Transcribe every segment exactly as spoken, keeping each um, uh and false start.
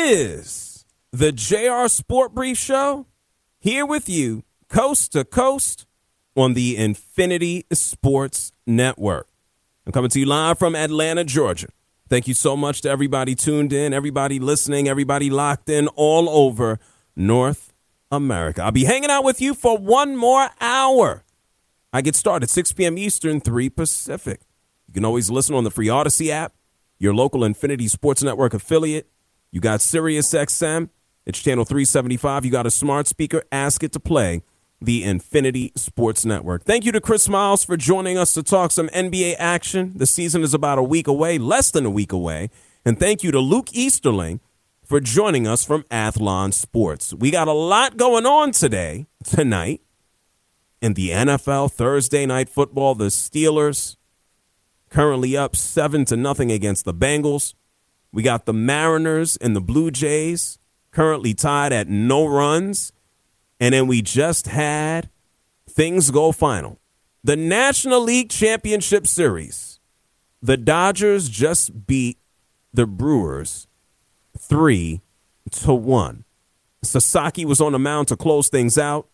is the J R Sport Brief Show, here with you, coast to coast, on the Infinity Sports Network. I'm coming to you live from Atlanta, Georgia. Thank you so much to everybody tuned in, everybody listening, everybody locked in all over North America. I'll be hanging out with you for one more hour. I get started six p.m. Eastern, three Pacific. You can always listen on the free Odyssey app, your local Infinity Sports Network affiliate. You got Sirius X M. It's channel three seventy-five. You got a smart speaker. Ask it to play the Infinity Sports Network. Thank you to Chris Miles for joining us to talk some N B A action. The season is about a week away, less than a week away. And thank you to Luke Easterling for joining us from Athlon Sports. We got a lot going on today, tonight, in the N F L Thursday Night Football. The Steelers currently up seven to nothing against the Bengals. We got the Mariners and the Blue Jays currently tied at no runs. And then we just had things go final. The National League Championship Series. The Dodgers just beat the Brewers three to one. Sasaki was on the mound to close things out.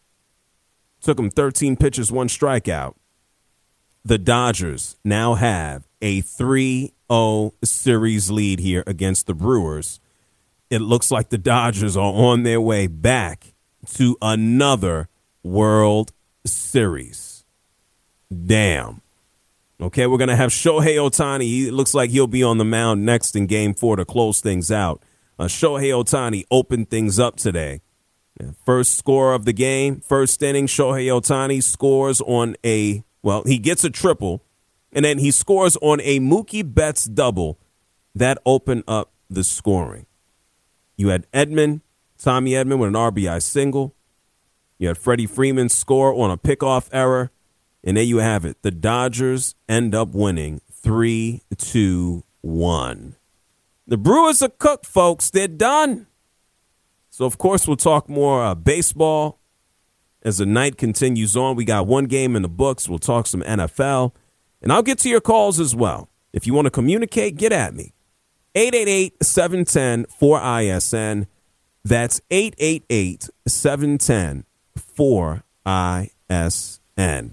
Took him thirteen pitches, one strikeout. The Dodgers now have a three oh series lead here against the Brewers. It looks like the Dodgers are on their way back to another World Series. Damn. Okay, we're going to have Shohei Ohtani. It looks like he'll be on the mound next in game four to close things out. Uh, Shohei Ohtani opened things up today. First score of the game, first inning, Shohei Ohtani scores on a, well, he gets a triple, and then he scores on a Mookie Betts double. That opened up the scoring. You had Edman, Tommy Edman with an R B I single. You had Freddie Freeman score on a pickoff error. And there you have it. The Dodgers end up winning three to one. The Brewers are cooked, folks. They're done. So, of course, we'll talk more uh, baseball as the night continues on. We got one game in the books. We'll talk some N F L. And I'll get to your calls as well. If you want to communicate, get at me. eight eight eight, seven one zero, four I S N. That's eight eight eight, seven one zero, four I S N.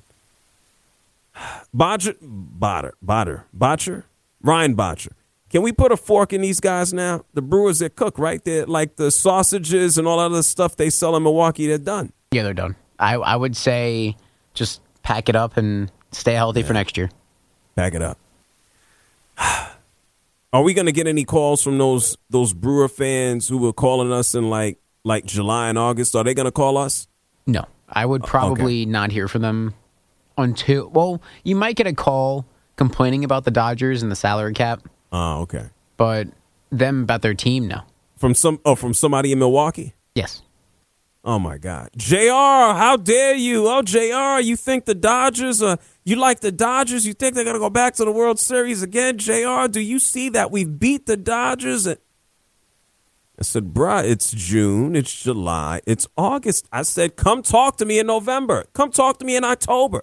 Bodger, Botter, Botter, Botcher, Ryan Botcher. Can we put a fork in these guys now? The Brewers, they're cooked, right? They're like the sausages and all that other stuff they sell in Milwaukee, they're done. Yeah, they're done. I, I would say just pack it up and stay healthy yeah. for next year. Pack it up. Are we going to get any calls from those those Brewer fans who were calling us in like like July and August? Are they going to call us? No, I would probably okay. not hear from them until, well, you might get a call complaining about the Dodgers and the salary cap. Oh, okay. But them about their team, no. From some oh, from somebody in Milwaukee? Yes. Oh, my God. J R, how dare you? Oh, J R, you think the Dodgers are, you like the Dodgers? You think they're going to go back to the World Series again? J R, do you see that we've beat the Dodgers? I said, bruh, it's June, it's July, it's August. I said, come talk to me in November. Come talk to me in October.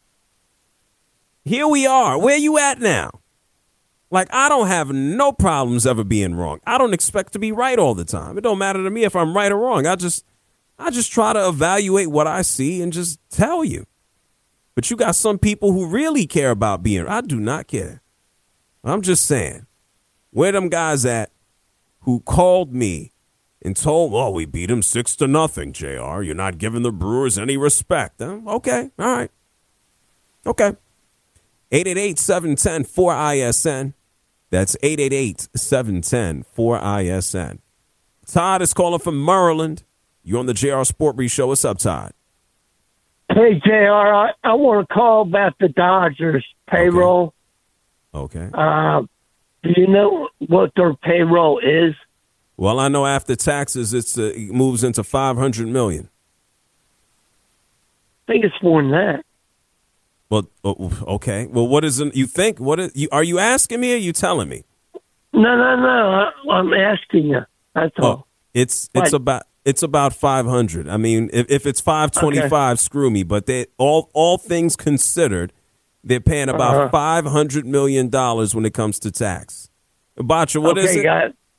Here we are. Where you at now? Like, I don't have no problems ever being wrong. I don't expect to be right all the time. It don't matter to me if I'm right or wrong. I just... I just try to evaluate what I see and just tell you. But you got some people who really care about being. I do not care. I'm just saying, where them guys at who called me and told, oh, we beat them six to nothing, J R. You're not giving the Brewers any respect. Huh? Okay. All right. Okay. eight eight eight, seven one zero, four I S N. That's eight eight eight, seven one zero, four I S N. Todd is calling from Maryland. You're on the J R Sport Brief Show. What's up, Todd? Hey, J R, I, I want to call about the Dodgers payroll. Okay. okay. Uh, do you know what their payroll is? Well, I know after taxes, it's, uh, it moves into five hundred million dollars. I think it's more than that. Well, okay. Well, what is it you think? What is, you, are you asking me or are you telling me? No, no, no. I, I'm asking you. That's all. Oh, it's it's what? about it's about five hundred. I mean, if, if it's five twenty-five, okay. Screw me. But they all all things considered, they're paying about uh-huh. five hundred million dollars when it comes to tax. Botcha, what okay, is it? Got it.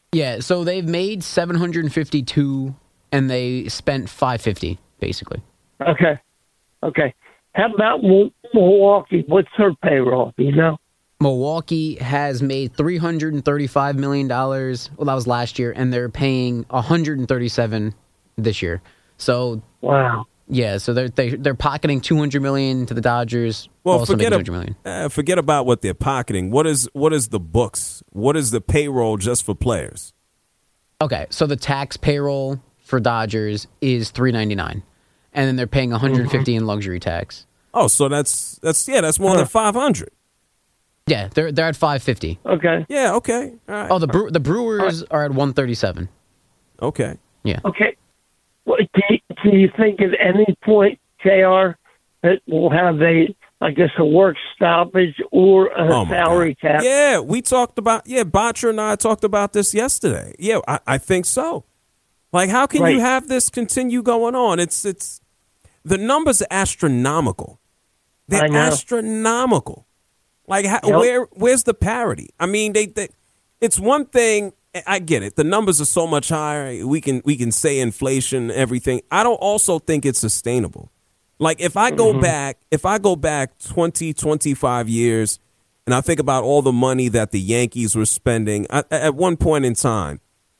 Yeah, so they've made seven hundred fifty-two, and they spent five hundred fifty, basically. Okay. Okay. How about Milwaukee? What's her payroll? Do you know? Milwaukee has made three hundred thirty-five million dollars. Well, that was last year, and they're paying one hundred thirty-seven this year. So, wow. Yeah, so they're they, they're pocketing two hundred million dollars to the Dodgers. Well, also forget, two hundred million uh, forget about what they're pocketing. What is what is the books? What is the payroll just for players? Okay, so the tax payroll for Dodgers is three hundred ninety-nine, and then they're paying one hundred fifty mm-hmm. in luxury tax. Oh, so that's that's yeah, that's more huh. than five hundred. Yeah, they're they're at five hundred fifty. Okay. Yeah. Okay. All right. Oh, the Bre- the Brewers right. are at one hundred thirty-seven. Okay. Yeah. Okay. Well, do, you, do you think at any point, J R, that we'll have a, I guess, a work stoppage or a oh salary cap? Yeah, we talked about, yeah, Botcher and I talked about this yesterday. Yeah, I, I think so. Like, how can right. you have this continue going on? It's, it's, the numbers are astronomical. They're astronomical. Like, how, yep. where, where's the parity? I mean, they, they, it's one thing. I get it. The numbers are so much higher. We can we can say inflation, everything. I don't also think it's sustainable. Like if I go mm-hmm. back, if I go back twenty, twenty-five years, and I think about all the money that the Yankees were spending, I, at one point in time,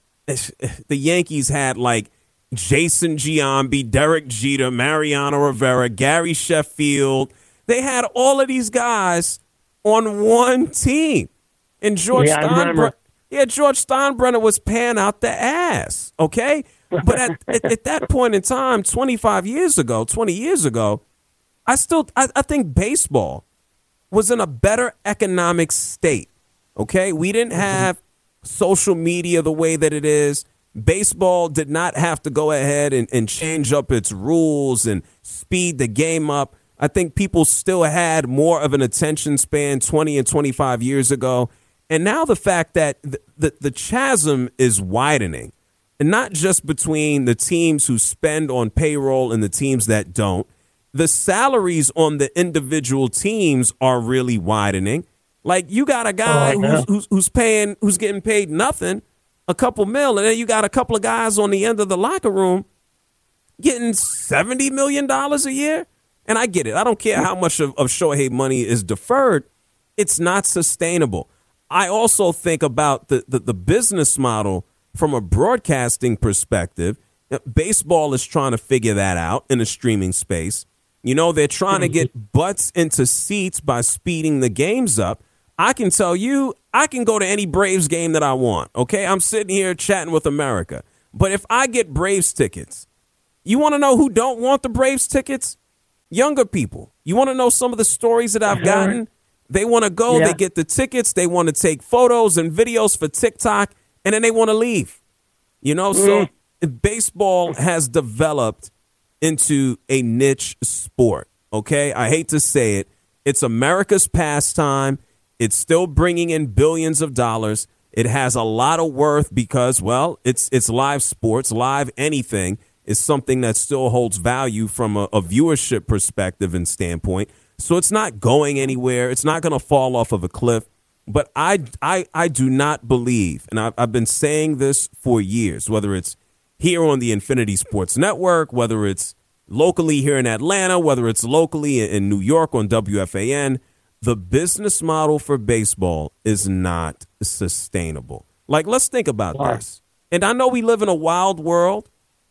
the Yankees had like Jason Giambi, Derek Jeter, Mariano Rivera, Gary Sheffield. They had all of these guys on one team. And George yeah, Steinbrenner. Yeah, George Steinbrenner was paying out the ass, okay? But at, at, at that point in time, twenty-five years ago, twenty years ago, I still, I, I think baseball was in a better economic state, okay? We didn't have social media the way that it is. Baseball did not have to go ahead and, and change up its rules and speed the game up. I think people still had more of an attention span twenty and twenty-five years ago. And now the fact that the, the, the chasm is widening, and not just between the teams who spend on payroll and the teams that don't, the salaries on the individual teams are really widening. Like you got a guy oh, who's, who's who's paying, who's getting paid nothing, a couple mil, and then you got a couple of guys on the end of the locker room getting seventy million dollars a year. And I get it. I don't care how much of, of Shohei money is deferred. It's not sustainable. I also think about the, the, the business model from a broadcasting perspective. Baseball is trying to figure that out in a streaming space. You know, they're trying to get butts into seats by speeding the games up. I can tell you, I can go to any Braves game that I want, okay? I'm sitting here chatting with America. But if I get Braves tickets, you want to know who don't want the Braves tickets? Younger people. You want to know some of the stories that I've gotten? They want to go, yeah. They get the tickets, they want to take photos and videos for TikTok, and then they want to leave. You know, mm. so baseball has developed into a niche sport, okay? I hate to say it. It's America's pastime. It's still bringing in billions of dollars. It has a lot of worth because, well, it's it's live sports, live anything is something that still holds value from a, a viewership perspective and standpoint. So it's not going anywhere. It's not going to fall off of a cliff. But I, I, I do not believe, and I've, I've been saying this for years, whether it's here on the Infinity Sports Network, whether it's locally here in Atlanta, whether it's locally in New York on W F A N, the business model for baseball is not sustainable. Like, let's think about wow. this. And I know we live in a wild world,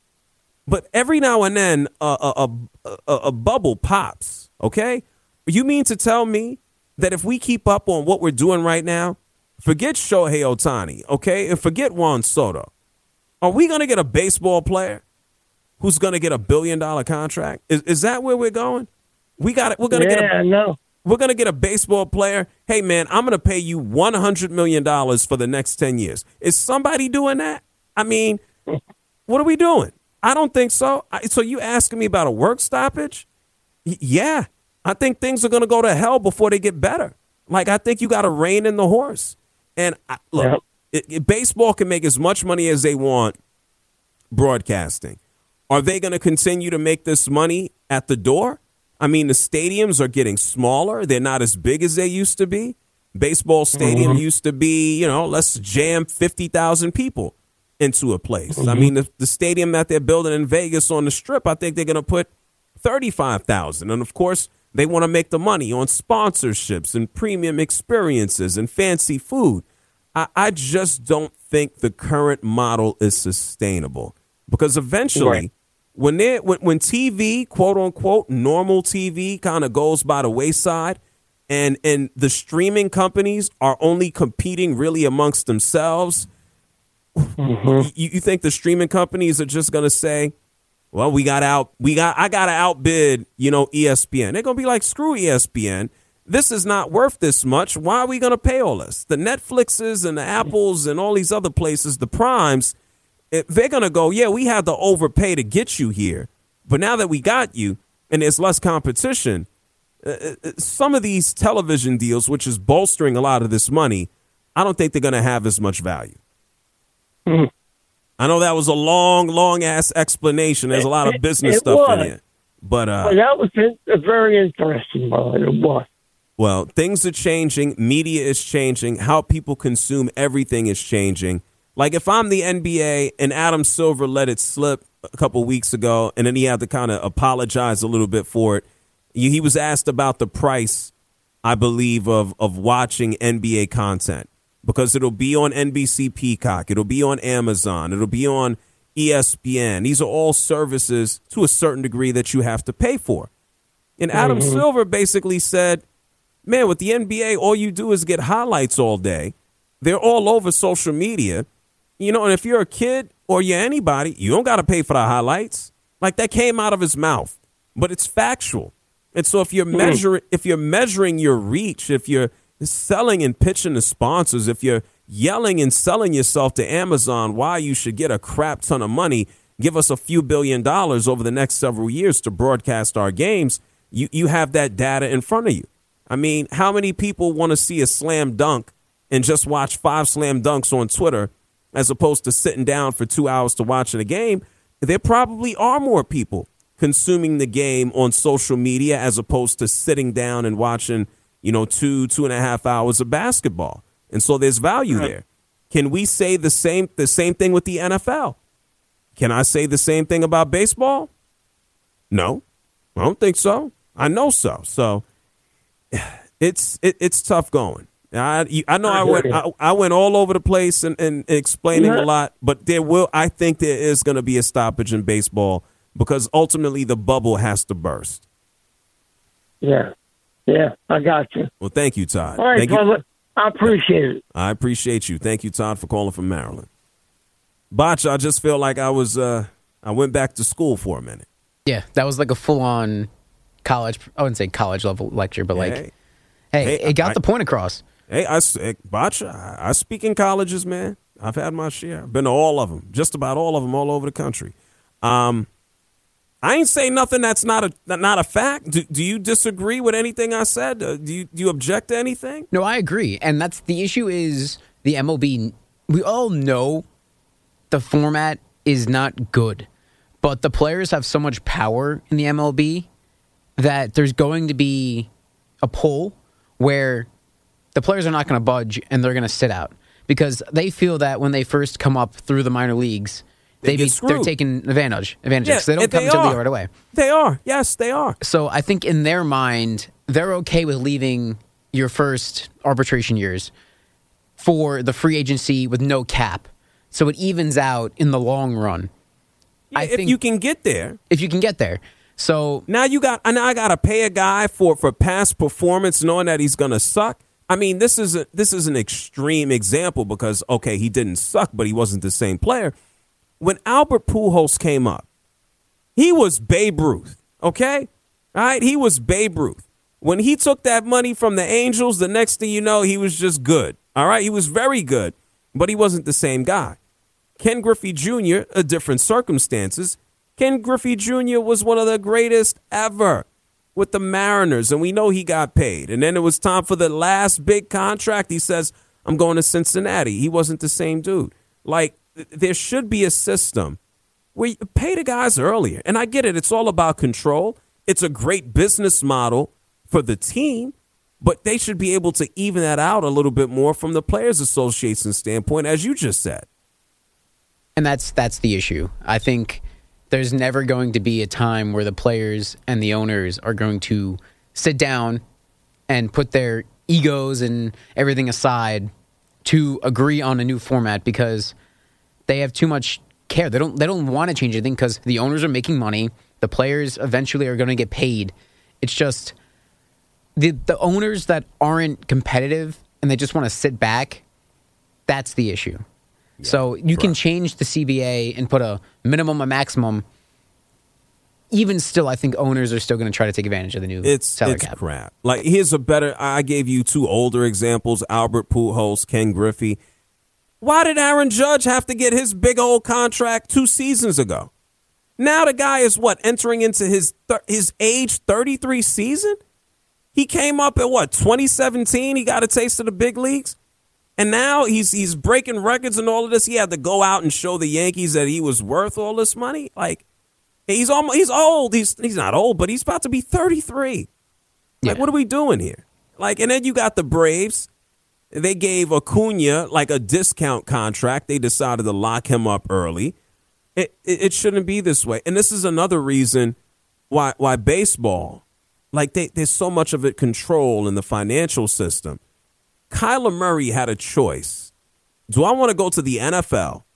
but every now and then a, a, a, a bubble pops, okay? You mean to tell me that if we keep up on what we're doing right now, forget Shohei Ohtani, okay, and forget Juan Soto, are we going to get a baseball player who's going to get a billion dollar contract? Is is that where we're going? We got it. We're going to yeah, get a no. We're going to get a baseball player. Hey man, I'm going to pay you one hundred million dollars for the next ten years. Is somebody doing that? I mean, what are we doing? I don't think so. So you asking me about a work stoppage? Y- yeah. I think things are going to go to hell before they get better. Like, I think you got to rein in the horse. And I, look, yep. it, it, baseball can make as much money as they want broadcasting. Are they going to continue to make this money at the door? I mean, the stadiums are getting smaller. They're not as big as they used to be. Baseball stadium mm-hmm. used to be, you know, let's jam fifty thousand people into a place. Mm-hmm. I mean, the, the stadium that they're building in Vegas on the Strip, I think they're going to put thirty-five thousand. And, of course, they want to make the money on sponsorships and premium experiences and fancy food. I, I just don't think the current model is sustainable because eventually right. when, they, when, when T V, quote unquote, normal T V kind of goes by the wayside and, and the streaming companies are only competing really amongst themselves, mm-hmm. you, you think the streaming companies are just going to say, well, we got out. We got. I got to outbid, you know, E S P N. They're going to be like, screw E S P N. This is not worth this much. Why are we going to pay all this? The Netflixes and the Apples and all these other places, the Primes, they're going to go, yeah, we had to overpay to get you here. But now that we got you and there's less competition, uh, some of these television deals, which is bolstering a lot of this money, I don't think they're going to have as much value. Mm-hmm. I know that was a long, long-ass explanation. There's a lot of business it, it stuff was. in it. But uh, well, that was a very interesting one. It was. Well, things are changing. Media is changing. How people consume everything is changing. Like if I'm the N B A and Adam Silver let it slip a couple weeks ago, and then he had to kind of apologize a little bit for it. He was asked about the price, I believe, of, of watching N B A content. Because it'll be on N B C Peacock, it'll be on Amazon, it'll be on E S P N. These are all services to a certain degree that you have to pay for. And Adam mm-hmm. Silver basically said, man, with the N B A, all you do is get highlights all day. They're all over social media. You know, and if you're a kid or you're anybody, you don't got to pay for the highlights. Like that came out of his mouth, but it's factual. And so if you're mm-hmm. measuring, if you're measuring your reach, if you're selling and pitching to sponsors, if you're yelling and selling yourself to Amazon why you should get a crap ton of money, give us a few billion dollars over the next several years to broadcast our games, you, you have that data in front of you. I mean, how many people want to see a slam dunk and just watch five slam dunks on Twitter as opposed to sitting down for two hours to watch a game? There probably are more people consuming the game on social media as opposed to sitting down and watching you know, two, two and a half hours of basketball. And so there's value right. there. Can we say the same the same thing with the N F L? Can I say the same thing about baseball? No, I don't think so. I know so. So it's it, it's tough going. I I know I went I, I went all over the place and, and explaining yeah. a lot, but there will I think there is going to be a stoppage in baseball because ultimately the bubble has to burst. Yeah. Yeah, I got you. Well, thank you, Todd. All right, thank brother. You. I appreciate it. I appreciate you. Thank you, Todd, for calling from Maryland. Botch, I just feel like I was, uh, I went back to school for a minute. Yeah, that was like a full-on college, I wouldn't say college-level lecture, but like, hey, hey, hey it got I, the point across. Hey, I, Botch, I, I speak in colleges, man. I've had my share. I've been to all of them, just about all of them all over the country. Um, I ain't say nothing that's not a not a fact. Do, do you disagree with anything I said? Uh, do you do you object to anything? No, I agree. And that's the issue is the M L B. We all know the format is not good, but the players have so much power in the M L B that there's going to be a pull where the players are not going to budge and they're going to sit out because they feel that when they first come up through the minor leagues, They be, they're taking advantage, advantage yeah, because they don't come they to the league right away. They are. Yes, they are. So I think in their mind, they're okay with leaving your first arbitration years for the free agency with no cap. So it evens out in the long run. Yeah, I if think you can get there. If you can get there. So now you got, now I got to pay a guy for, for past performance knowing that he's going to suck. I mean, this is a, this is an extreme example because, okay, he didn't suck, but he wasn't the same player. When Albert Pujols came up, he was Babe Ruth, okay? All right, he was Babe Ruth. When he took that money from the Angels, the next thing you know, he was just good, all right? He was very good, but he wasn't the same guy. Ken Griffey Junior, a different circumstances. Ken Griffey Junior was one of the greatest ever with the Mariners, and we know he got paid. And then it was time for the last big contract. He says, I'm going to Cincinnati. He wasn't the same dude. Like, there should be a system where you pay the guys earlier. And I get it. It's all about control. It's a great business model for the team. But they should be able to even that out a little bit more from the Players Association standpoint, as you just said. And that's that's the issue. I think there's never going to be a time where the players and the owners are going to sit down and put their egos and everything aside to agree on a new format, because they have too much care. They don't they don't want to change anything because the owners are making money. The players eventually are going to get paid. It's just the the owners that aren't competitive and they just want to sit back, that's the issue. Yeah, so you can change the C B A and put a minimum, a maximum. Even still, I think owners are still going to try to take advantage of the new it's, salary it's cap. crap. Like, here's a better, I gave you two older examples, Albert Pujols, Ken Griffey. Why did Aaron Judge have to get his big old contract two seasons ago? Now the guy is, what, entering into his th- his age thirty-three season? He came up at, what, twenty seventeen? He got a taste of the big leagues? And now he's he's breaking records and all of this. He had to go out and show the Yankees that he was worth all this money? Like, He's almost, he's old. He's he's not old, but he's about to be thirty-three. Like, yeah. What are we doing here? Like, and then you got the Braves. They gave Acuna like a discount contract. They decided to lock him up early. It it, it shouldn't be this way. And this is another reason why why baseball, like they, there's so much of it control in the financial system. Kyler Murray had a choice. Do I want to go to the N F L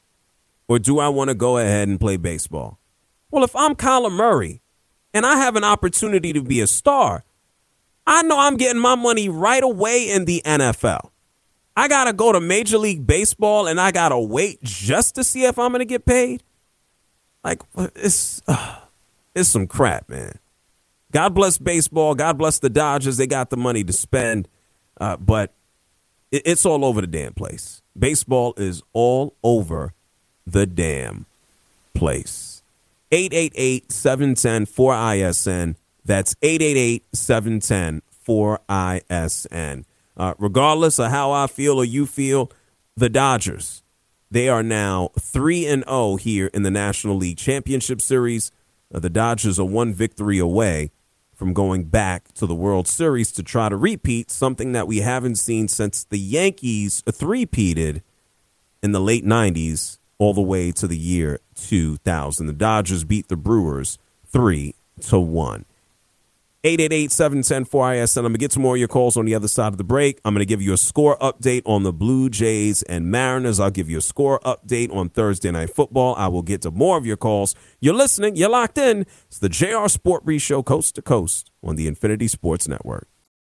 or do I want to go ahead and play baseball? Well, if I'm Kyler Murray and I have an opportunity to be a star, I know I'm getting my money right away in the N F L. I got to go to Major League Baseball and I got to wait just to see if I'm going to get paid. Like, it's, uh, it's some crap, man. God bless baseball. God bless the Dodgers. They got the money to spend, uh, but it, it's all over the damn place. Baseball is all over the damn place. eight eight eight, seven one zero, four I S N. That's eight eight eight, seven one zero, four I S N. Uh, regardless of how I feel or you feel, the Dodgers, they are now three and oh here in the National League Championship Series. Uh, the Dodgers are one victory away from going back to the World Series to try to repeat something that we haven't seen since the Yankees three-peated in the late nineties. All the way to the year two thousand. The Dodgers beat the Brewers three to one. eight eight eight, seven one zero, four I S N. I'm going to get to more of your calls on the other side of the break. I'm going to give you a score update on the Blue Jays and Mariners. I'll give you a score update on Thursday Night Football. I will get to more of your calls. You're listening. You're locked in. It's the J R Sport Brief Show, coast to coast on the Infinity Sports Network.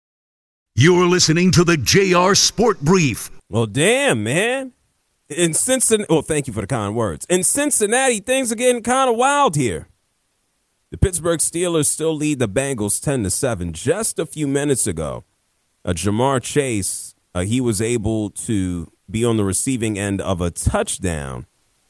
You're listening to the J R Sport Brief. Well, damn, man. In Cincinnati, oh, thank you for the kind words. In Cincinnati, things are getting kind of wild here. The Pittsburgh Steelers still lead the Bengals ten to seven. Just a few minutes ago, uh, Jamar Chase, uh, he was able to be on the receiving end of a touchdown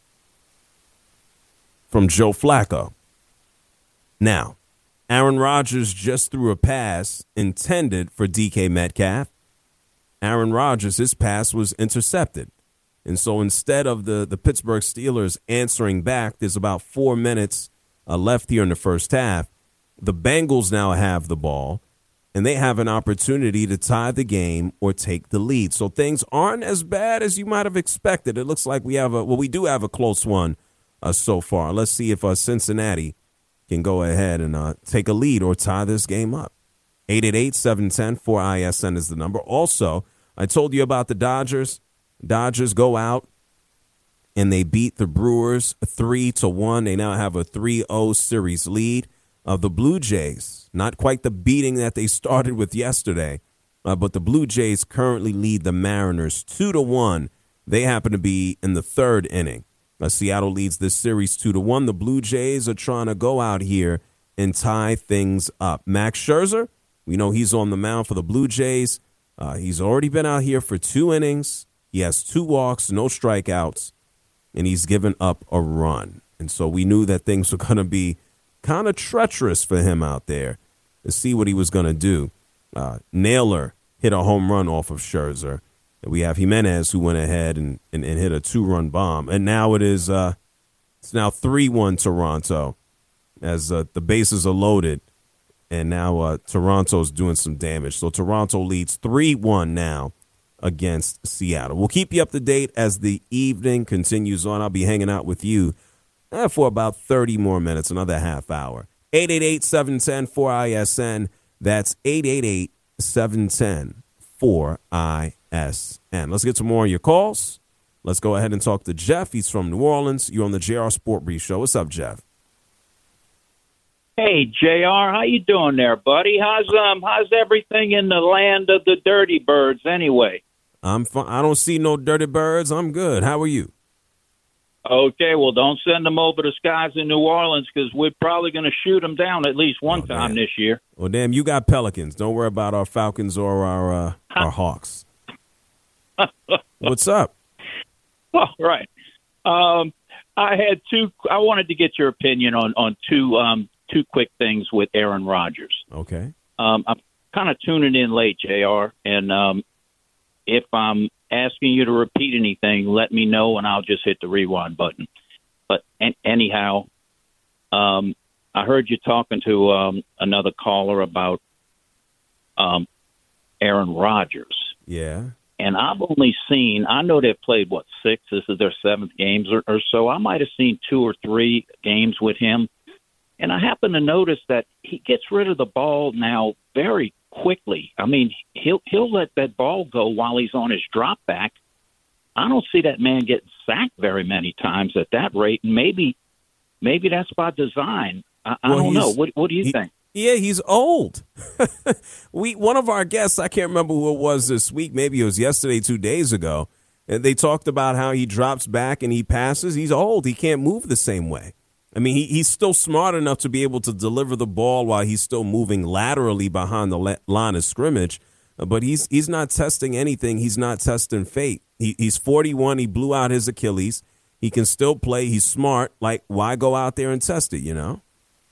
from Joe Flacco. Now, Aaron Rodgers just threw a pass intended for D K Metcalf. Aaron Rodgers, his pass was intercepted. And so instead of the, the Pittsburgh Steelers answering back, there's about four minutes uh, left here in the first half. The Bengals now have the ball, and they have an opportunity to tie the game or take the lead. So things aren't as bad as you might have expected. It looks like we have a, well, we do have a close one uh, so far. Let's see if uh, Cincinnati can go ahead and uh, take a lead or tie this game up. eight eight eight, seven one zero, four I S N is the number. Also, I told you about the Dodgers. Dodgers go out and they beat the Brewers three to one. They now have a three oh series lead. Of the Blue Jays, not quite the beating that they started with yesterday, uh, but the Blue Jays currently lead the Mariners two to one. They happen to be in the third inning. Uh, Seattle leads this series two to one. The Blue Jays are trying to go out here and tie things up. Max Scherzer, we know he's on the mound for the Blue Jays. Uh, he's already been out here for two innings. He has two walks, no strikeouts, and he's given up a run. And so we knew that things were going to be kind of treacherous for him out there to see what he was going to do. Uh, Naylor hit a home run off of Scherzer. And we have Jimenez who went ahead and, and, and hit a two-run bomb. And now it is uh, it's now three one Toronto as uh, the bases are loaded and now uh, Toronto's doing some damage. So Toronto leads three one now against Seattle. We'll keep you up to date as the evening continues on. I'll be hanging out with you eh, for about thirty more minutes, another half hour. eight eight eight, seven one zero, four I S N. That's eight eight eight, seven one zero, four I S N. Let's get some more of your calls. Let's go ahead and talk to Jeff. He's from New Orleans. You're on the J R Sport Brief Show. What's up, Jeff? Hey, J R, how you doing there, buddy? How's um how's everything in the land of the dirty birds anyway? I'm fine. I don't see no dirty birds. I'm good. How are you? Okay, well, don't send them over the skies in New Orleans because we're probably going to shoot them down at least one oh, time damn. this year. Well, damn, you got Pelicans. Don't worry about our Falcons or our uh, our Hawks. What's up? All right. Um, I had two. I wanted to get your opinion on on two um, two quick things with Aaron Rodgers. Okay. Um, I'm kind of tuning in late, J R, and um, if I'm asking you to repeat anything, let me know, and I'll just hit the rewind button. But an- anyhow, um, I heard you talking to um, another caller about um, Aaron Rodgers. Yeah. And I've only seen, I know they've played, what, six? This is their seventh games or, or so. I might have seen two or three games with him. And I happen to notice that he gets rid of the ball now very quickly. I mean, he'll he'll let that ball go while he's on his drop back. I don't see that man getting sacked very many times at that rate. And maybe maybe that's by design. I, I well, don't know. What, what do you he, think? Yeah, he's old. we one of our guests, I can't remember who it was this week, maybe it was yesterday, two days ago, and they talked about how he drops back and he passes. He's old. He can't move the same way. I mean, he, he's still smart enough to be able to deliver the ball while he's still moving laterally behind the le- line of scrimmage, but he's he's not testing anything. He's not testing fate. He, he's forty-one. He blew out his Achilles. He can still play. He's smart. Like, why go out there and test it, you know?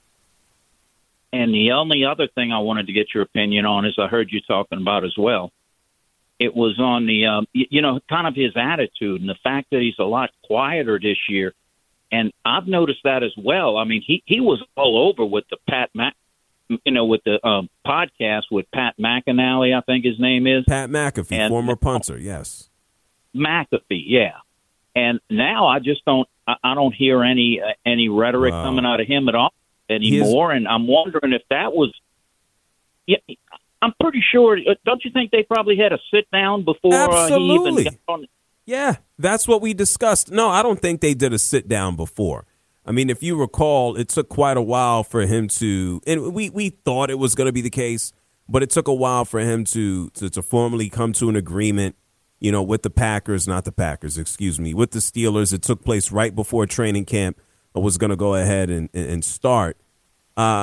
And the only other thing I wanted to get your opinion on is I heard you talking about as well. It was on the, um, you know, kind of his attitude and the fact that he's a lot quieter this year. And I've noticed that as well. I mean, he, he was all over with the Pat, Mac, you know, with the um, podcast with Pat McAnally, I think his name is. Pat McAfee, and, former punter, yes. McAfee, yeah. And now I just don't, I, I don't hear any uh, any rhetoric wow. coming out of him at all anymore. Is, and I'm wondering if that was, yeah, I'm pretty sure, don't you think they probably had a sit down before absolutely. Uh, he even got on? Yeah, that's what we discussed. No, I don't think they did a sit down before. I mean, if you recall, it took quite a while for him to, and we, we thought it was going to be the case, but it took a while for him to, to to formally come to an agreement, you know, with the Packers, not the Packers, excuse me, with the Steelers. It took place right before training camp was going to go ahead and, and start. Uh,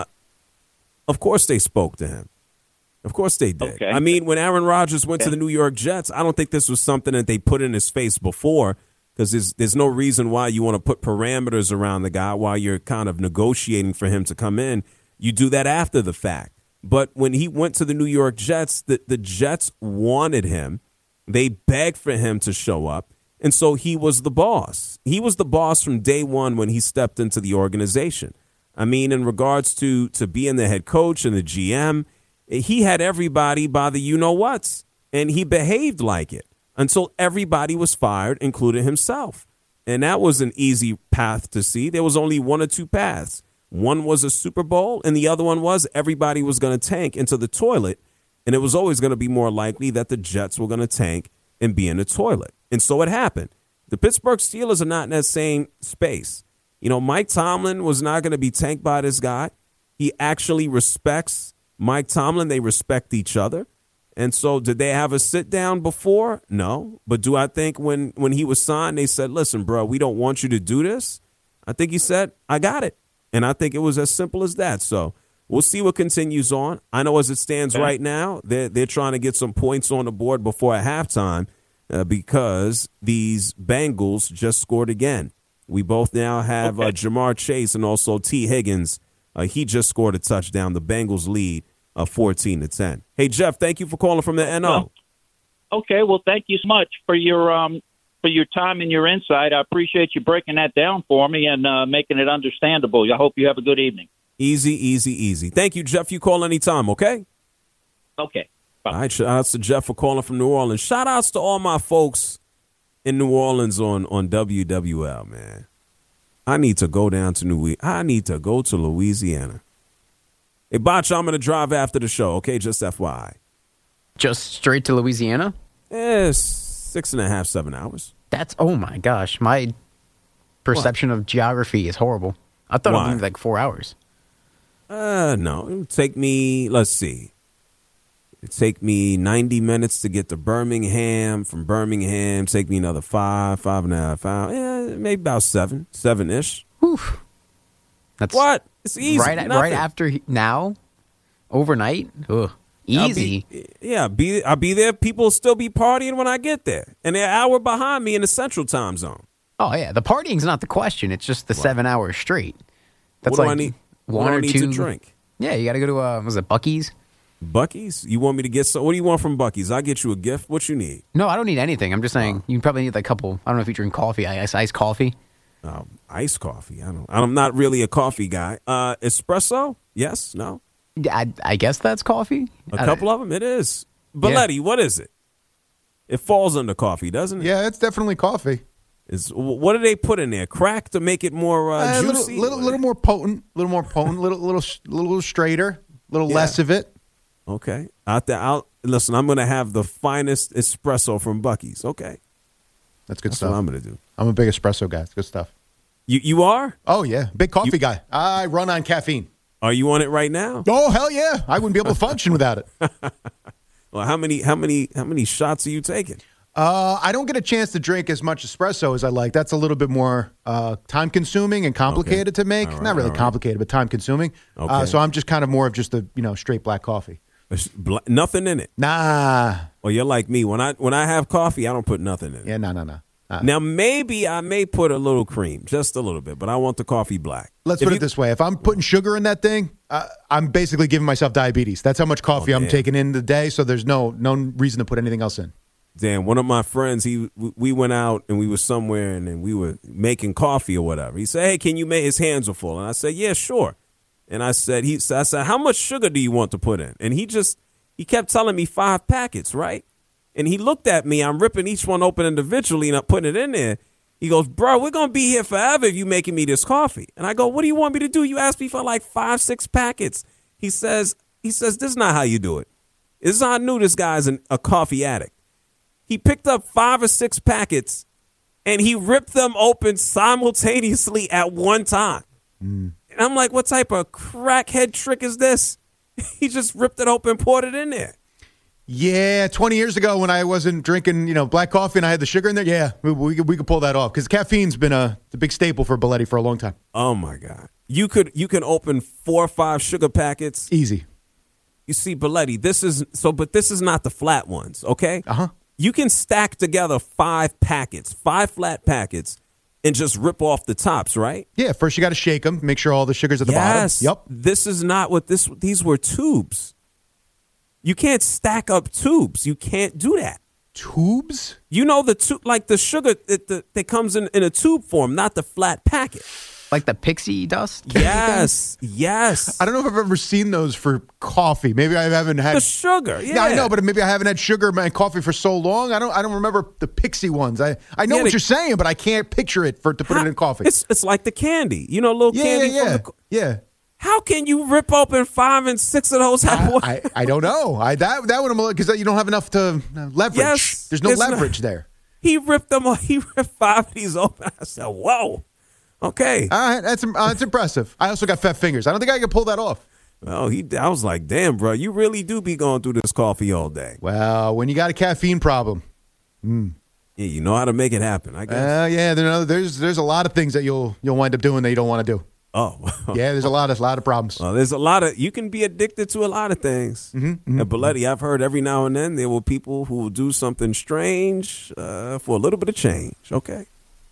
of course they spoke to him. Of course they did. Okay. I mean, when Aaron Rodgers went okay. to the New York Jets, I don't think this was something that they put in his face before, because there's, there's no reason why you want to put parameters around the guy while you're kind of negotiating for him to come in. You do that after the fact. But when he went to the New York Jets, the, the Jets wanted him. They begged for him to show up. And so he was the boss. He was the boss from day one when he stepped into the organization. I mean, in regards to, to being the head coach and the G M, he had everybody by the you-know-whats, and he behaved like it until everybody was fired, including himself. And that was an easy path to see. There was only one or two paths. One was a Super Bowl, and the other one was everybody was going to tank into the toilet, and it was always going to be more likely that the Jets were going to tank and be in the toilet. And so it happened. The Pittsburgh Steelers are not in that same space. You know, Mike Tomlin was not going to be tanked by this guy. He actually respects Mike Tomlin. They respect each other. And so did they have a sit down before? No. But do I think when, when he was signed, they said, listen, bro, we don't want you to do this? I think he said, I got it. And I think it was as simple as that. So we'll see what continues on. I know as it stands okay. right now, they're, they're trying to get some points on the board before a halftime uh, because these Bengals just scored again. We both now have okay. uh, Jamar Chase and also T. Higgins. Uh, he just scored a touchdown. The Bengals lead uh, fourteen to ten. Hey, Jeff, thank you for calling from the N O. Well, okay, well, thank you so much for your um, for your time and your insight. I appreciate you breaking that down for me and uh, making it understandable. I hope you have a good evening. Easy, easy, easy. Thank you, Jeff. You call anytime, okay? Okay. Bye. All right, shout outs to Jeff for calling from New Orleans. Shout outs to all my folks in New Orleans on, on W W L, man. I need to go down to New I need to go to Louisiana. Hey, Botch, I'm going to drive after the show, okay? Just F Y I. Just straight to Louisiana? Eh, six and a half, seven hours. That's, oh my gosh, my perception what? of geography is horrible. I thought Why? it would be like four hours. Uh, no, it would take me, let's see. It'd take me ninety minutes to get to Birmingham. From Birmingham, take me another five, five and a half hours. Yeah, maybe about seven, seven-ish. Whew. That's what? It's easy. Right, right after he, now, overnight. Ugh. Easy. I'll be, yeah, be, I'll be there. People will still be partying when I get there. And they're an hour behind me in the central time zone. Oh, yeah. The partying's not the question. It's just the wow. seven hours straight. That's what like do I need? one what or do I need two. to drink? Yeah, you got to go to, uh, was it Buc-ee's? Buc-ee's? You want me to get some? What do you want from Buc-ee's? I'll get you a gift. What you need? No, I don't need anything. I'm just saying, oh. you probably need like a couple. I don't know if you drink coffee, ice, iced coffee. Uh, iced coffee. I don't. I'm not really a coffee guy. Uh, espresso? Yes? No? I, I guess that's coffee. A couple of them? It is. Belletti, yeah. What is it? It falls under coffee, doesn't it? Yeah, it's definitely coffee. Is what do they put in there? Crack to make it more uh, uh, juicy? A little, little, little more potent. A little more potent. A little, little, little straighter. A little yeah. less of it. Okay. Out there, out. Listen, I'm going to have the finest espresso from Buc-ee's. Okay. That's good That's stuff. what I'm going to do. I'm a big espresso guy. It's good stuff. You you are? Oh, yeah. Big coffee you, guy. I run on caffeine. Are you on it right now? Oh, hell yeah. I wouldn't be able to function without it. Well, how many how many how many shots are you taking? Uh, I don't get a chance to drink as much espresso as I like. That's a little bit more uh, time consuming and complicated okay. to make. Right, Not really complicated, right. but time consuming. Okay. Uh, so I'm just kind of more of just a you know straight black coffee. Bla- nothing in it. Nah. Well, you're like me. When I when I have coffee, I don't put nothing in it. Yeah, no, no, no. Uh, now, maybe I may put a little cream, just a little bit, but I want the coffee black. Let's if put you, it this way. If I'm putting sugar in that thing, uh, I'm basically giving myself diabetes. That's how much coffee oh, I'm taking in the day, so there's no no reason to put anything else in. Dan, one of my friends, he we went out and we were somewhere and then we were making coffee or whatever. He said, hey, can you make, his hands were full. And I said, yeah, sure. And I said, he, I said, how much sugar do you want to put in? And he just, he kept telling me five packets, right? And he looked at me. I'm ripping each one open individually and I'm putting it in there. He goes, bro, we're going to be here forever if you making me this coffee. And I go, what do you want me to do? You asked me for like five, six packets. He says, he says, this is not how you do it. This is how I knew this guy's an, a coffee addict. He picked up five or six packets and he ripped them open simultaneously at one time. Mm. And I'm like, what type of crackhead trick is this? He just ripped it open, poured it in there. Yeah, twenty years ago when I wasn't drinking, you know, black coffee and I had the sugar in there, yeah, we, we, could, we could pull that off because caffeine's been a, a big staple for Belletti for a long time. Oh, my God. You could you can open four or five sugar packets. Easy. You see, Belletti, this is, so, but this is not the flat ones, okay? Uh-huh. You can stack together five packets, five flat packets, and just rip off the tops, right? Yeah, first you got to shake them, make sure all the sugar's at the yes. bottom. Yep. This is not what this, these were tubes. You can't stack up tubes. You can't do that. Tubes? You know the tube, like the sugar that, the, that comes in, in a tube form, not the flat packet. Like the pixie dust? Yes, yes. I don't know if I've ever seen those for coffee. Maybe I haven't had the sugar. Yeah, yeah I know, but maybe I haven't had sugar in my coffee for so long. I don't. I don't remember the pixie ones. I, I know yeah, what the, you're saying, but I can't picture it for to put how, it in coffee. It's it's like the candy. You know, little yeah, candy. Yeah, yeah. From the, yeah. How can you rip open five and six of those at once? I, I, I don't know. I that that one because you don't have enough to leverage. Yes, there's no leverage not, there. He ripped them. He ripped five of these open. I said, "Whoa, okay, all right, that's uh, that's impressive." I also got fat fingers. I don't think I can pull that off. Well, he. I was like, "Damn, bro, you really do be going through this coffee all day." Well, when you got a caffeine problem, mm. yeah, you know how to make it happen. I guess. Uh, yeah, there, there's there's a lot of things that you'll you'll wind up doing that you don't want to do. Oh, yeah. There's a lot of lot of problems. Well, there's a lot of you can be addicted to a lot of things. Mm-hmm, mm-hmm. And Belletti, I've heard every now and then there will people who will do something strange uh, for a little bit of change. Okay,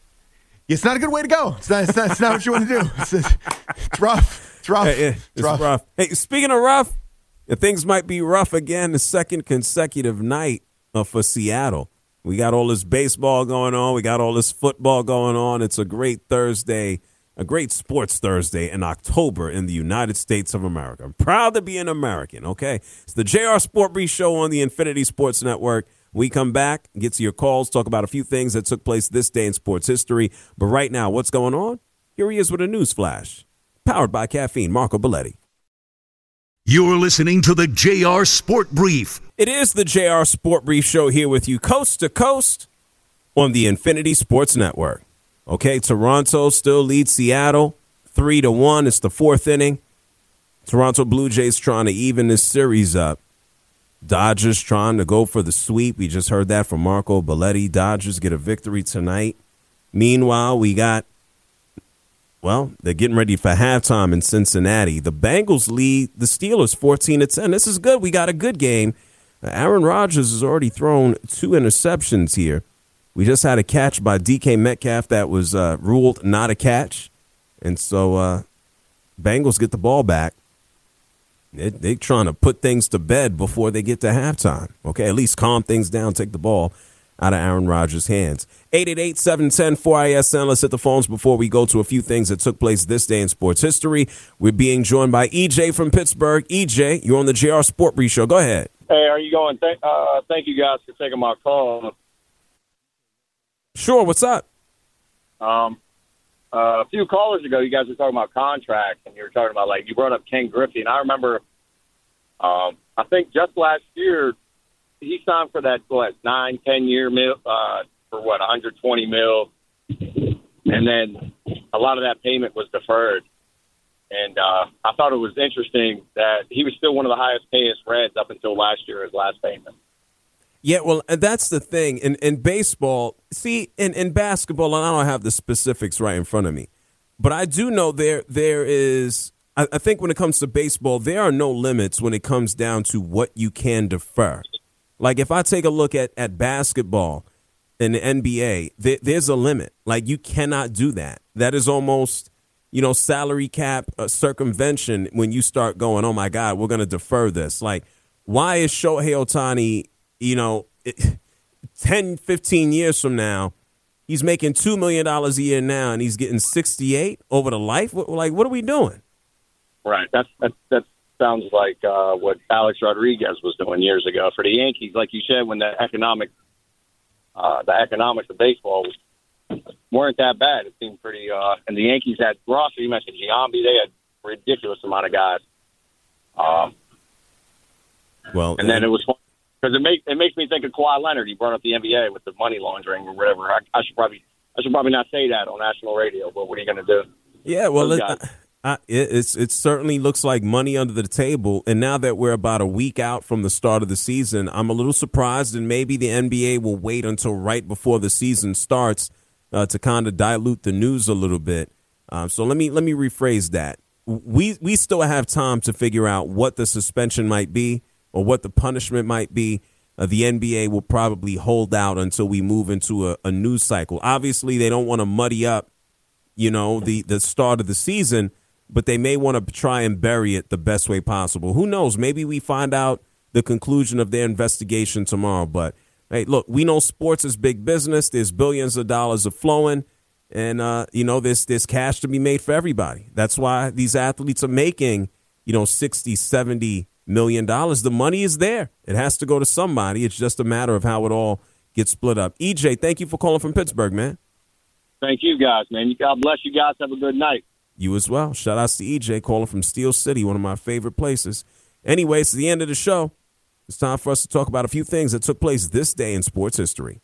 it's not a good way to go. It's not. It's not, it's not what you want to do. It's, it's rough. It's rough. Hey, yeah, it's, it's rough. rough. Hey, speaking of rough, things might be rough again. The second consecutive night uh, for Seattle. We got all this baseball going on. We got all this football going on. It's a great Thursday a great sports Thursday in October in the United States of America. I'm proud to be an American, okay? It's the J R Sport Brief Show on the Infinity Sports Network. We come back, get to your calls, talk about a few things that took place this day in sports history. But right now, what's going on? Here he is with a news flash. Powered by caffeine, Marco Belletti. You're listening to the J R Sport Brief. It is the J R Sport Brief Show here with you coast to coast on the Infinity Sports Network. Okay, Toronto still leads Seattle three to one. It's the fourth inning. Toronto Blue Jays trying to even this series up. Dodgers trying to go for the sweep. We just heard that from Marco Belletti. Dodgers get a victory tonight. Meanwhile, we got, well, they're getting ready for halftime in Cincinnati. The Bengals lead the Steelers fourteen to ten. This is good. We got a good game. Aaron Rodgers has already thrown two interceptions here. We just had a catch by D K Metcalf that was uh, ruled not a catch. And so uh, Bengals get the ball back. They're they trying to put things to bed before they get to halftime. Okay, at least calm things down, take the ball out of Aaron Rodgers' hands. eight eight eight, seven one zero, four I S N. Let's hit the phones before we go to a few things that took place this day in sports history. We're being joined by E J from Pittsburgh. E J, you're on the J R Sport Brief Show. Go ahead. Hey, how are you going? Th- uh, thank you guys for taking my call. Sure, what's up? Um, uh, a few callers ago, you guys were talking about contracts, and you were talking about, like, you brought up Ken Griffey, and I remember, um, I think just last year, he signed for that, what, nine, ten-year mil, uh, for, what, one hundred twenty mil, and then a lot of that payment was deferred. And uh, I thought it was interesting that he was still one of the highest-paying Reds up until last year, his last payment. Yeah, well, that's the thing. In in baseball, see, in, in basketball, and I don't have the specifics right in front of me, but I do know there there is, I, I think when it comes to baseball, there are no limits when it comes down to what you can defer. Like if I take a look at, at basketball in the N B A, there, there's a limit. Like you cannot do that. That is almost, you know, salary cap uh, circumvention when you start going, oh, my God, we're going to defer this. Like, why is Shohei Ohtani, you know, it, ten, fifteen years from now, he's making two million dollars a year now and he's getting sixty-eight over the life? Like, what are we doing? Right. That's, that, that sounds like uh, what Alex Rodriguez was doing years ago for the Yankees. Like you said, when the economic, uh, the economics of baseball was, weren't that bad. It seemed pretty, uh, and the Yankees had roster. You mentioned Giambi. They had a ridiculous amount of guys. Um, well, and then it was fun. Because it makes it makes me think of Kawhi Leonard. He brought up the N B A with the money laundering or whatever. I, I should probably I should probably not say that on national radio. But what are you going to do? Yeah, well, it, I, I, it, it's it certainly looks like money under the table. And now that we're about a week out from the start of the season, I'm a little surprised, and maybe the N B A will wait until right before the season starts uh, to kind of dilute the news a little bit. Um, so let me let me rephrase that. We we still have time to figure out what the suspension might be, or what the punishment might be. Uh, the N B A will probably hold out until we move into a, a news cycle. Obviously, they don't want to muddy up, you know, the, the start of the season, but they may want to try and bury it the best way possible. Who knows? Maybe we find out the conclusion of their investigation tomorrow. But, hey, look, we know sports is big business. There's billions of dollars of flowing, and, uh, you know, there's, there's cash to be made for everybody. That's why these athletes are making, you know, sixty, seventy million dollars. The money is there. It has to go to somebody. It's just a matter of how it all gets split up. E J, thank you for calling from Pittsburgh, man. Thank you, guys, man. God bless you guys. Have a good night. You as well. Shout outs to E J calling from Steel City, one of my favorite places. Anyway, it's the end of the show. It's time for us to talk about a few things that took place this day in sports history.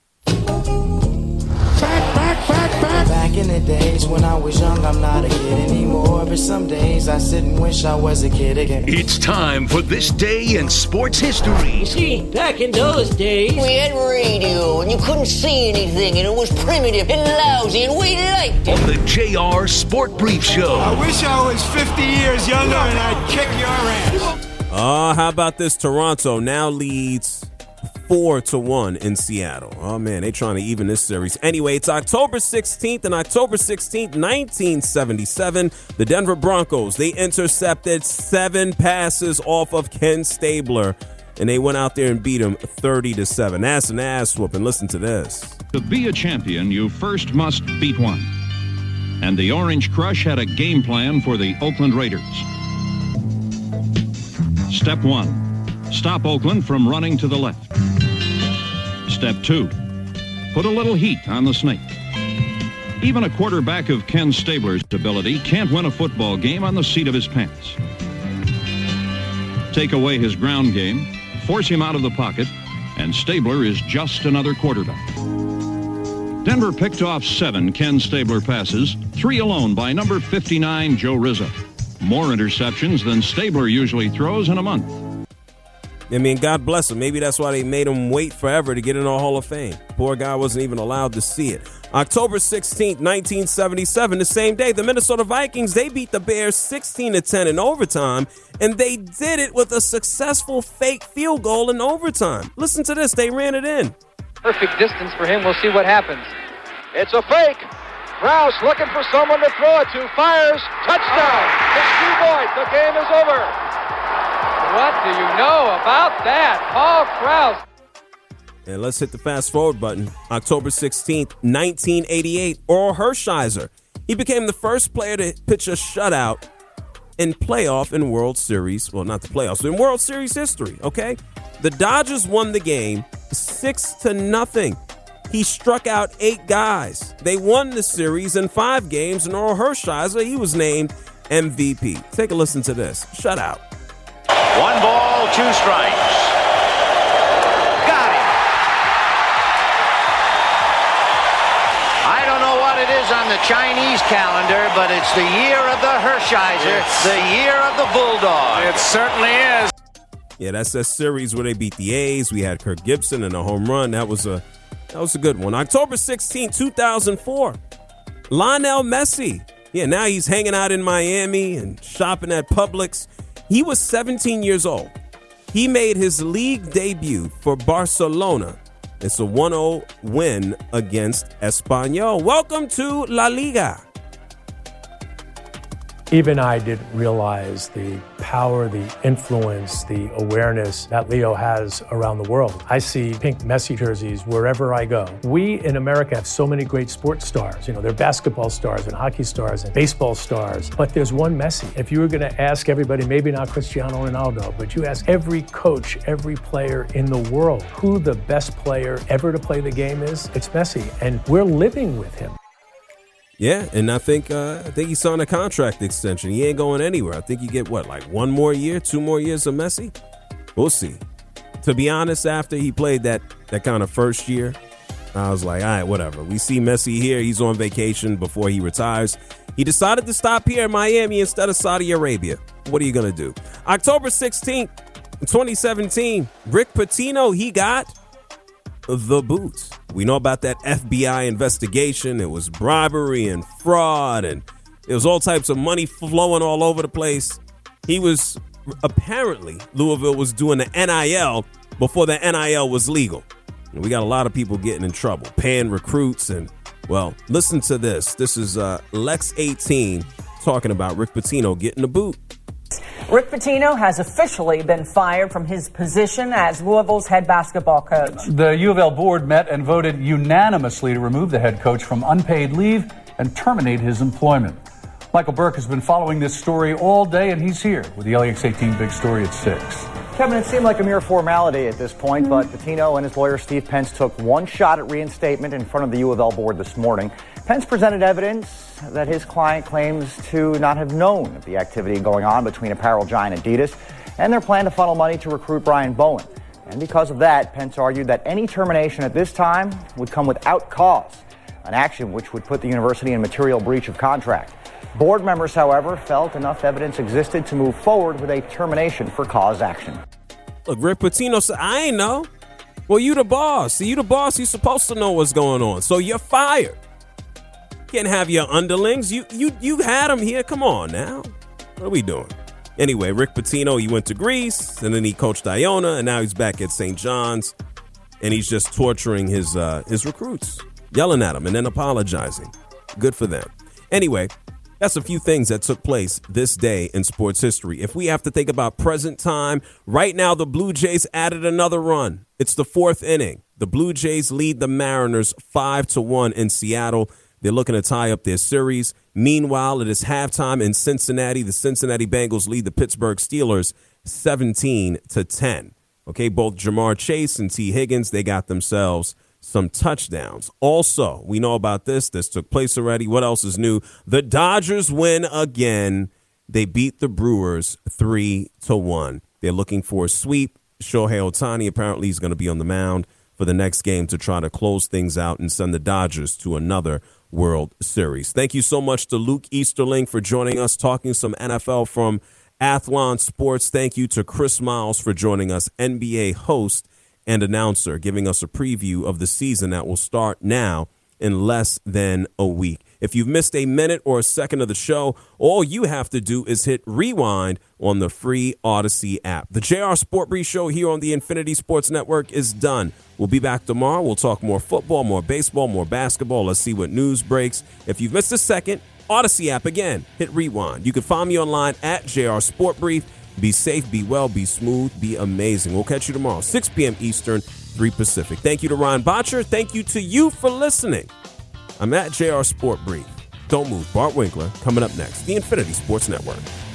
Back, back, back, back. Back in the days when I was young, I'm not a kid anymore. But some days I sit and wish I was a kid again. It's time for This Day in Sports History. You see, back in those days, we had radio and you couldn't see anything and it was primitive and lousy and we liked it. On the J R Sport Brief Show. I wish I was fifty years younger and I'd kick your ass. Oh, how about this? Toronto now leads four to one in Seattle. Oh, man, they trying to even this series. Anyway, it's October sixteenth, and October sixteenth, nineteen seventy-seven, the Denver Broncos, they intercepted seven passes off of Ken Stabler, and they went out there and beat him thirty to seven. That's an ass whooping. Listen to this. To be a champion, you first must beat one. and the Orange Crush had a game plan for the Oakland Raiders. Step one, stop Oakland from running to the left. Step two, put a little heat on the snake. Even a quarterback of Ken Stabler's ability can't win a football game on the seat of his pants. Take away his ground game, force him out of the pocket, and Stabler is just another quarterback. Denver picked off seven Ken Stabler passes, three alone by number fifty-nine, Joe Rizzo. More interceptions than Stabler usually throws in a month. I mean, God bless him. Maybe that's why they made him wait forever to get in the Hall of Fame. Poor guy wasn't even allowed to see it. October sixteenth, nineteen seventy-seven, the same day, the Minnesota Vikings, they beat the Bears sixteen to ten in overtime, and they did it with a successful fake field goal in overtime. Listen to this. They ran it in. Perfect distance for him. We'll see what happens. It's a fake. Rouse looking for someone to throw it to. Fires. Touchdown. To Stu Boyd. The game is over. What do you know about that? Paul Krause. And let's hit the fast forward button. October sixteenth, nineteen eighty-eight, Oral Hershiser. He became the first player to pitch a shutout in playoff and World Series. Well, not the playoffs, but in World Series history, okay? The Dodgers won the game six to nothing. He struck out eight guys. They won the series in five games, and Oral Hershiser, he was named M V P. Take a listen to this. Shutout. One ball, two strikes. Got him. I don't know what it is on the Chinese calendar, but it's the year of the Hershiser, it's, the year of the Bulldog. It certainly is. Yeah, that's that series where they beat the A's. We had Kirk Gibson and a home run. That was a that was a good one. October sixteenth, two thousand four, Lionel Messi. Yeah, now he's hanging out in Miami and shopping at Publix. He was seventeen years old. He made his league debut for Barcelona. It's a one oh win against Espanyol. Welcome to La Liga. Even I didn't realize the power, the influence, the awareness that Leo has around the world. I see pink Messi jerseys wherever I go. We in America have so many great sports stars. You know, they're basketball stars and hockey stars and baseball stars. But there's one Messi. If you were going to ask everybody, maybe not Cristiano Ronaldo, but you ask every coach, every player in the world, who the best player ever to play the game is, it's Messi. And we're living with him. Yeah, and I think uh, I think he signed a contract extension. He ain't going anywhere. I think you get, what, like one more year, two more years of Messi? We'll see. To be honest, after he played that, that kind of first year, I was like, all right, whatever. We see Messi here. He's on vacation before he retires. He decided to stop here in Miami instead of Saudi Arabia. What are you going to do? October sixteenth, twenty seventeen, Rick Pitino, he got the boot. We know about that F B I investigation. It was bribery and fraud, and there was all types of money flowing all over the place. He was apparently, Louisville was doing the N I L before the N I L was legal. And we got a lot of people getting in trouble, paying recruits. And, well, listen to this. This is uh, Lex eighteen talking about Rick Pitino getting the boot. Rick Pitino has officially been fired from his position as Louisville's head basketball coach. The U of L board met and voted unanimously to remove the head coach from unpaid leave and terminate his employment. Michael Burke has been following this story all day, and he's here with the L E X eighteen Big Story at six. Kevin, it seemed like a mere formality at this point, but Pitino and his lawyer Steve Pence took one shot at reinstatement in front of the U of L board this morning. Pence presented evidence that his client claims to not have known of the activity going on between apparel giant Adidas and their plan to funnel money to recruit Brian Bowen. And because of that, Pence argued that any termination at this time would come without cause, an action which would put the university in material breach of contract. Board members, however, felt enough evidence existed to move forward with a termination for cause action. Look, Rick Pitino said, I ain't know. Well, you the boss. See, you the boss. You're supposed to know what's going on. So you're fired. Can't have your underlings. You you you had them here. Come on now. What are we doing? Anyway, Rick Pitino, he went to Greece, and then he coached Iona, and now he's back at Saint John's, and he's just torturing his uh, his recruits, yelling at them and then apologizing. Good for them. Anyway, that's a few things that took place this day in sports history. If we have to think about present time, right now the Blue Jays added another run. It's the fourth inning. The Blue Jays lead the Mariners five to one in Seattle. They're looking to tie up their series. Meanwhile, it is halftime in Cincinnati. The Cincinnati Bengals lead the Pittsburgh Steelers seventeen to ten. Okay, both Jamar Chase and T. Higgins, they got themselves some touchdowns. Also, we know about this. This took place already. What else is new? The Dodgers win again. They beat the Brewers three to one. They're looking for a sweep. Shohei Ohtani apparently is going to be on the mound for the next game to try to close things out and send the Dodgers to another World Series. Thank you so much to Luke Easterling for joining us, talking some N F L from Athlon Sports. Thank you to Chris Miles for joining us, N B A host and announcer, giving us a preview of the season that will start now in less than a week. If you've missed a minute or a second of the show, all you have to do is hit rewind on the free Odyssey app. The J R Sport Brief Show here on the Infinity Sports Network is done. We'll be back tomorrow. We'll talk more football, more baseball, more basketball. Let's see what news breaks. If you've missed a second, Odyssey app again, hit rewind. You can find me online at J R Sport Brief. Be safe, be well, be smooth, be amazing. We'll catch you tomorrow, six p.m. Eastern, three Pacific. Thank you to Ryan Botcher. Thank you to you for listening. I'm at J R Sport Brief. Don't move. Bart Winkler coming up next. The Infinity Sports Network.